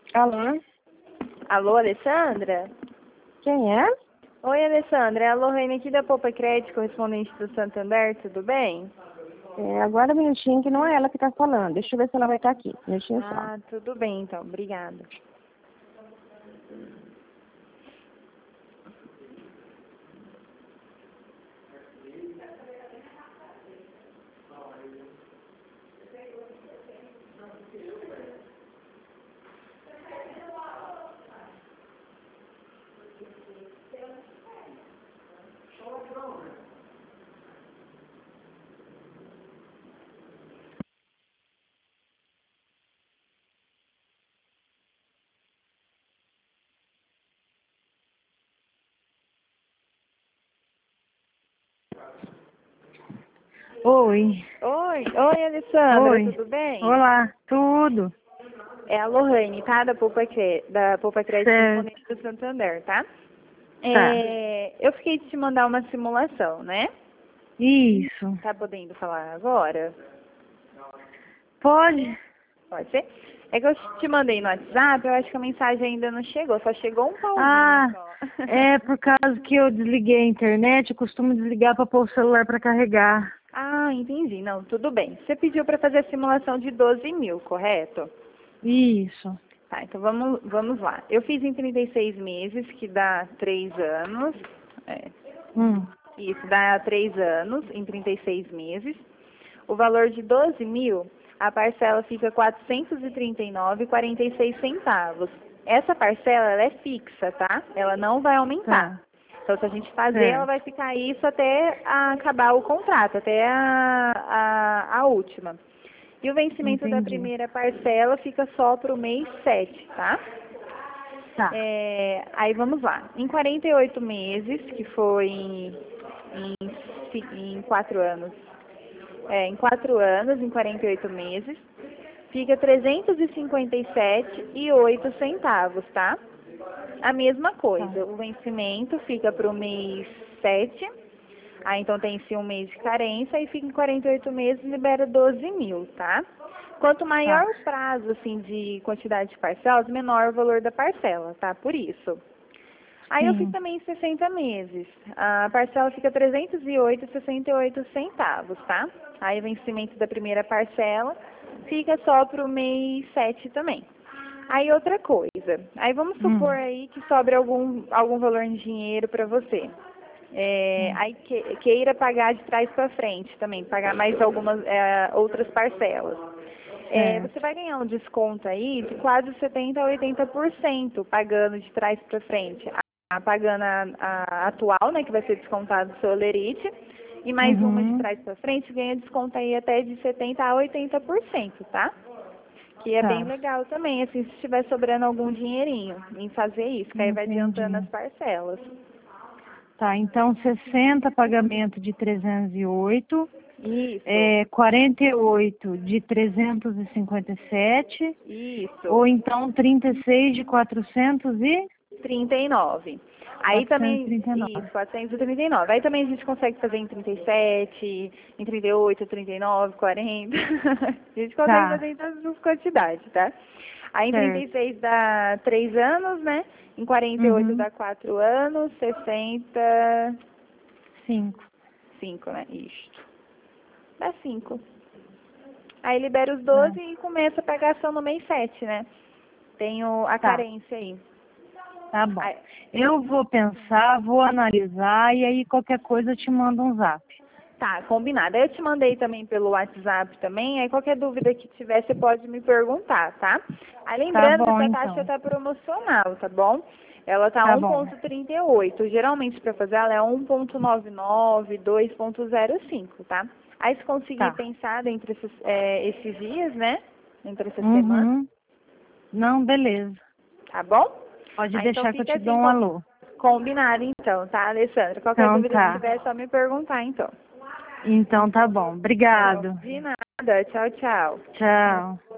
Alô? Alô, Alessandra? Quem é? Oi, Alessandra. É a Lorraine aqui da Poupa Crédito, correspondente do Santander, tudo bem? Agora um minutinho, que não é ela que tá falando. Deixa eu ver se ela vai estar aqui. Um minutinho só. Ah, tudo bem então, obrigada. Oi. Oi, Alessandra, Oi. tudo bem? Olá. Tudo? É a Lorraine, tá? Da Poupa Crédito, Certo. correspondente do Santander, tá? Tá. Eu fiquei de te mandar uma simulação, né? Isso. Tá podendo falar agora? Pode? Pode ser? É que eu te mandei no WhatsApp, eu acho que a mensagem ainda não chegou, só chegou um pauzinho Ah, só. é por causa que eu desliguei a internet. Eu costumo desligar para pôr o celular para carregar. Ah, entendi. Não, tudo bem. Você pediu para fazer a simulação de 12 mil, correto? Isso. Tá, então vamos lá. Eu fiz em 36 meses, que dá 3 anos. É, Hum. isso, dá 3 anos em 36 meses. O valor de 12 mil, a parcela fica R$ 439,46 centavos. Essa parcela ela é fixa, tá? Ela não vai aumentar. Tá. Então, se a gente fazer, ela Certo. vai ficar isso até acabar o contrato, até a última. E o vencimento da Entendi. primeira parcela fica só para o mês 7, tá? Tá. Aí vamos lá. Em 48 meses, que foi em 4 anos. Em 4 anos, em 48 meses, fica 357,08 centavos, tá? A mesma Tá. coisa, o vencimento fica para o mês 7. Então tem-se um mês de carência e fica em 48 meses e libera 12 mil, tá? Quanto maior Tá. o prazo, assim, de quantidade de parcelas, menor o valor da parcela, tá? Por isso. Aí eu fiz Sim. também em 60 meses. A parcela fica 308,68 centavos, tá? Aí o vencimento da primeira parcela fica só para o mês 7 também. Aí outra coisa. Aí vamos supor Hum. aí que sobre algum valor em dinheiro para você. Hum. Aí queira pagar de trás para frente também, pagar mais algumas outras parcelas. Você Certo. vai ganhar um desconto aí de quase 70% a 80% pagando de trás para frente. Pagando a atual, né, que vai ser descontado do seu Olerite, e mais uma de Uhum. trás para frente ganha desconto aí até de 70% a 80%, tá? Que é bem Tá. legal também, assim, se estiver sobrando algum dinheirinho em fazer isso, que aí vai adiantando Entendi. as parcelas. Tá, então 60 pagamento de 308, Isso, 48 de 357, isso. ou então 36 de 39. Aí também, 439. isso, 439. Aí também a gente consegue fazer em 37, em 38, 39, 40. A gente consegue Tá, fazer em todas as quantidades, tá? Aí em certo. 36 dá 3 anos, né? Em 48 Uhum. dá 4 anos, 60, 5. 5, né? Isto. Dá 5. Aí libera os Tá, 12 e começa a pegação no mês 7, né? Tem a tá, carência aí. tá bom. Aí, Eu vou pensar, vou analisar e aí qualquer coisa eu te mando um zap. Tá, combinado. Eu te mandei também pelo WhatsApp também, aí qualquer dúvida que tiver, você pode me perguntar, tá? Aí Tá lembrando que bom, essa taxa então. tá promocional, tá bom? Ela tá Tá bom. 1,38. Geralmente para fazer ela é 1,99, 2,05, tá? Aí se conseguir Tá. pensar entre esses dias, né? Entre essa semana, Uhum. Não, beleza. tá bom? Pode Então deixar que eu fica te dou assim um alô. combinado então, tá, Alessandra? Qualquer Então dúvida que tá. tiver, é só me perguntar então. Então tá bom. Tá bom? Obrigado. De nada. Tchau, tchau. Tchau.